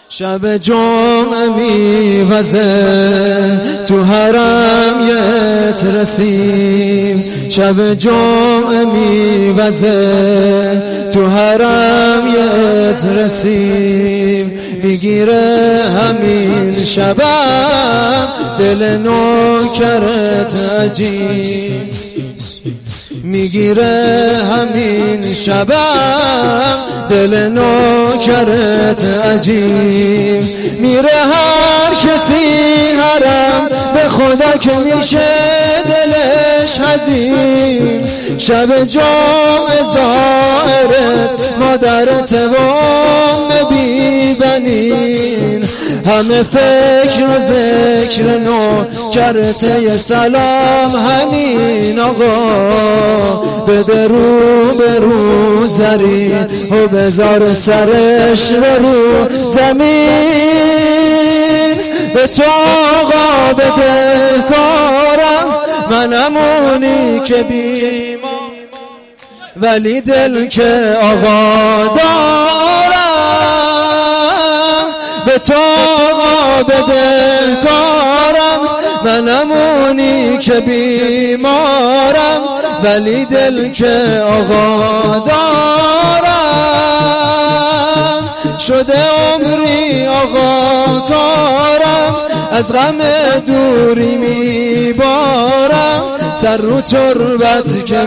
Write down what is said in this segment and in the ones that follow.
شب جمعه میوزه تو حرمیت رسیم، شب جمعه میوزه تو حرمیت رسیم. میگیره همین شبم دل نوکرت عجیب، میگیره همین شبم دل نوکرت عجیب. میره هر کسی حرم به خدا که میشه دلش حزین. شب جمعه زائرت مادرت و بی بنین، همه فکر و ذکر نوکرت یه سلام همین آقا. بده رو به رو زری و بذار سرش رو زمین. به تو آقا بده کارم منمونی که بیمار، ولی دل که آقا دارم. به تو آقا بده کارم منمونی که بیمارم، ولی دل که آقا دارم. شده عمری آقا کارم، از غم دوری میبارم، سر رو تربت که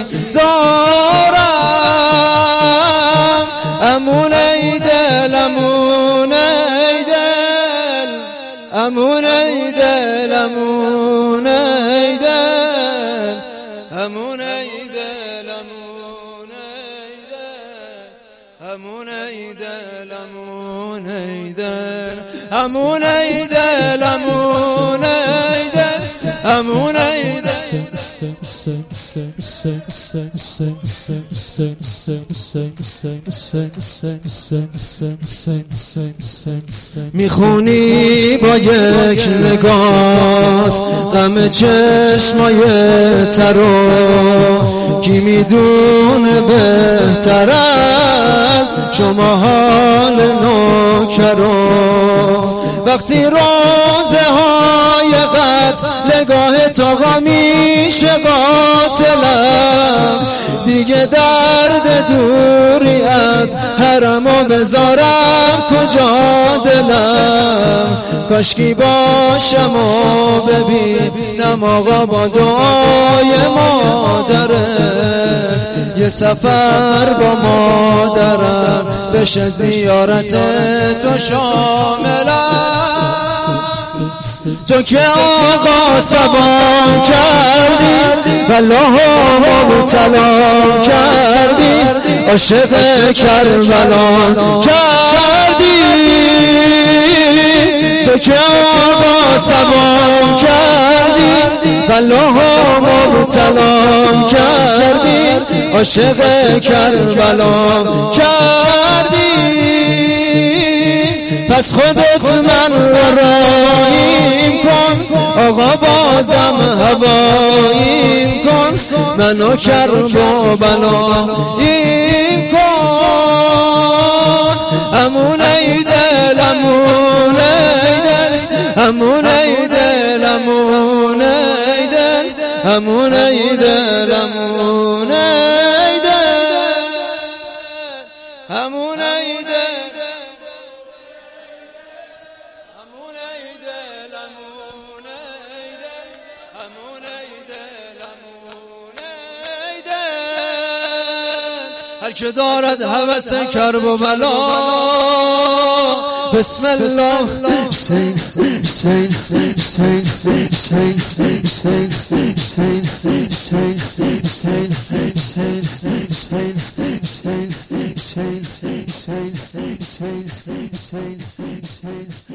میذارم. امون ای دل امون ای دل امون ای دل امون ای دل امون ای دل امون ای دل امون ای دل امون ای دل امون ای دل امون ای دل امون ای دل. میخونی با یک نگاه غم چشمای ترو، کی میدونه بهتر از شما حال نوکرو. وقتی روزه های قتل نگاه تا میشه قاتلم، دیگه درد دوری از حرمو بذارم کجا دلم. کاشکی باشم و ببینم آقا با دعای مادره، یه سفر با مادرم بشه زیارت تو شاملم. تو که آقا سلام کردی والله سلام کردی، عاشق کربلا کردی. تو که آقا سلام کردی والله سلام کردی، عاشق کربلا کردی. پس خودت من راییم کن آقا، بازم هواییم کن، منو کرب و بلاییم کن. امون ای دل امون ای دل امون ای دل امون ای دل امون ای دل امون ای دل امون ای دل هر که دارد هوس کرب و بلا بسم الله حسین حسین حسین حسین حسین حسین حسین حسین حسین حسین حسین حسین حسین